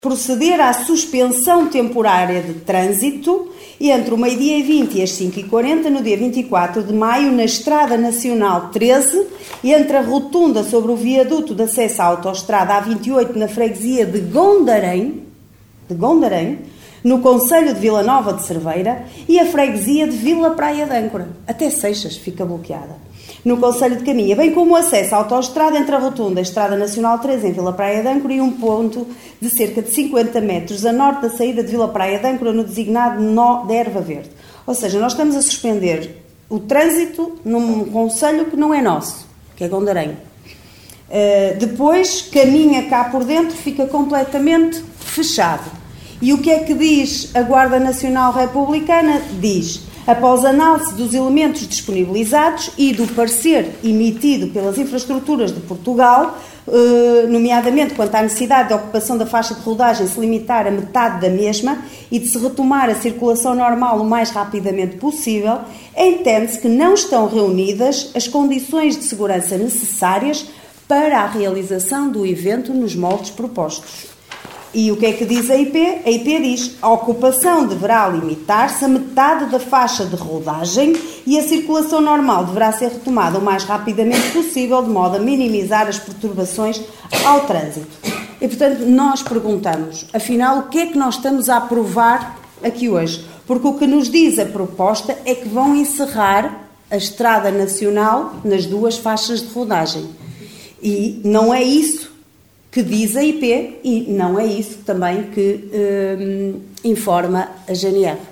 proceder à suspensão temporária de trânsito entre o meio-dia e 20 e as 5h40 no dia 24 de maio na Estrada Nacional 13, entre a rotunda sobre o viaduto de acesso à autoestrada A28 na freguesia de Gondarém, no concelho de Vila Nova de Cerveira, e a freguesia de Vila Praia de Âncora, até Seixas fica bloqueada, no concelho de Caminha, bem como o acesso à autoestrada entre a rotunda e a Estrada Nacional 13 em Vila Praia de Âncora e um ponto de cerca de 50 metros a norte da saída de Vila Praia de Âncora no designado nó de Erva Verde. Ou seja, nós estamos a suspender o trânsito num concelho que não é nosso, que é Gondarém. Depois, Caminha cá por dentro fica completamente fechado. E o que é que diz a Guarda Nacional Republicana? Diz: após análise dos elementos disponibilizados e do parecer emitido pelas infraestruturas de Portugal, nomeadamente quanto à necessidade de ocupação da faixa de rodagem se limitar a metade da mesma e de se retomar a circulação normal o mais rapidamente possível, entende-se que não estão reunidas as condições de segurança necessárias para a realização do evento nos moldes propostos. E o que é que diz a IP? A IP diz: a ocupação deverá limitar-se a metade da faixa de rodagem e a circulação normal deverá ser retomada o mais rapidamente possível, de modo a minimizar as perturbações ao trânsito. E, portanto, nós perguntamos, afinal, o que é que nós estamos a aprovar aqui hoje? Porque o que nos diz a proposta é que vão encerrar a Estrada Nacional nas duas faixas de rodagem. E não é isso que diz a IP e não é isso também que informa a GNR.